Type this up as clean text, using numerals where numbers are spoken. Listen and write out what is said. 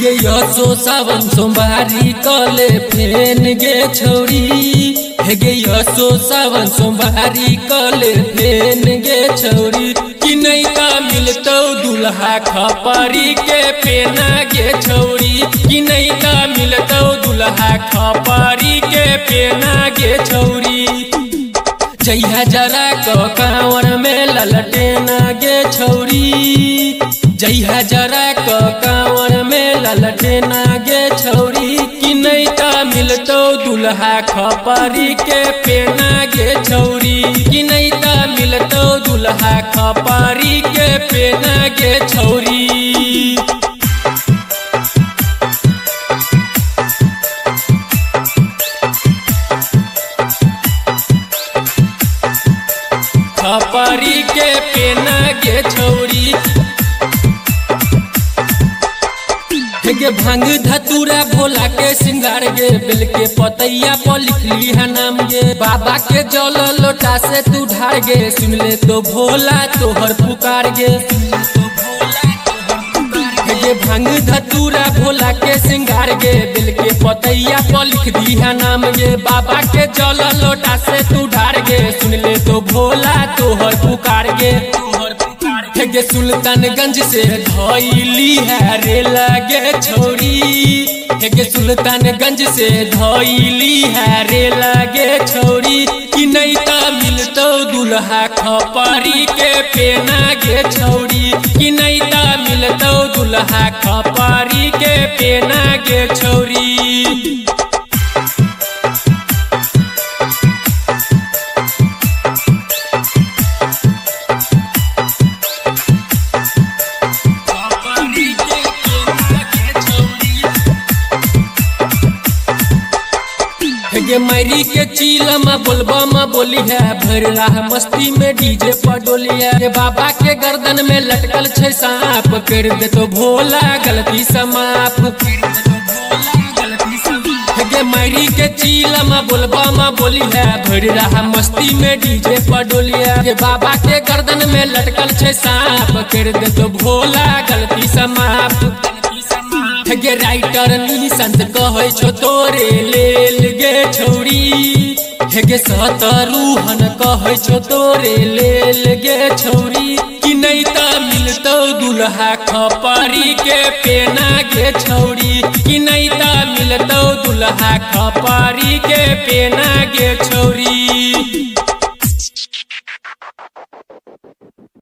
गे यसो सावन सोमवारी कले फेन गे छौरी गे यसो सावन सोमवारी कले फेन गे छौरी कि नहीं का मिलतौ दुल्हा खपरी के पेना गे छौरी कि नहीं का मिलतौ दुल्हा खपरी के पेना गे छौरी जइहा जरा कांवर में ललटेना गे छौरी जइहा जरा कांवर में ललटेना गे छौरी कि नहीं का मिलतौ दुल्हा खपरी के पेना गे छौरी कि नहीं का मिलतौ दुल्हा खपरी के पेना गे छौरी खपरी के पेना गे छौरी गे भांग धतूरा भोला के सिंगार गे बेल के पतैया पर लिखली है नाम गे बाबा के जल लोटा से तू ढार गे सुन ले तो भोला तोहर पुकार गे गे भांग धतूरा भोला के सिंगार गे बेल के पतैया पर लिख दी है नाम गे बाबा के जल लोटा से तू ढार गे सुन ले तो भोला तोहर पुकार गे गे सुल्तानगंज से धइली है रे लगे छौरी गे सुल्तानगंज से धइली है रे लगे छौरी कि नहीं का मिलतौ दुल्हा खपरी के पेना गे छौरी कि नहीं का मिलतौ दुल्हा खपरी के पेना गे छौरी गे मैरी के चीलमा बोलबा बोली है भर राह मस्ती में डीजे पर डोली है बाबा के गर्दन में लटकल छे सांप कर दे तो भोला गलती समाप गे मैरी के चीलमा बोलबा बोली है भर राह मस्ती में डीजे पर डोली है बाबा के गर्दन में लटकल छे सांप कर दे तो भोला गलती समाप गे राइटर निसंत कहे छो तोरे लेल गे छौरी गे सतरूहन कहे छो तोरे लेल गे छौरी कि नहीं का मिलतौ दुल्हा खपरी के पेना गे छौरी कि नहीं का मिलतौ दुल्हा खपरी के पेना गे छौरी।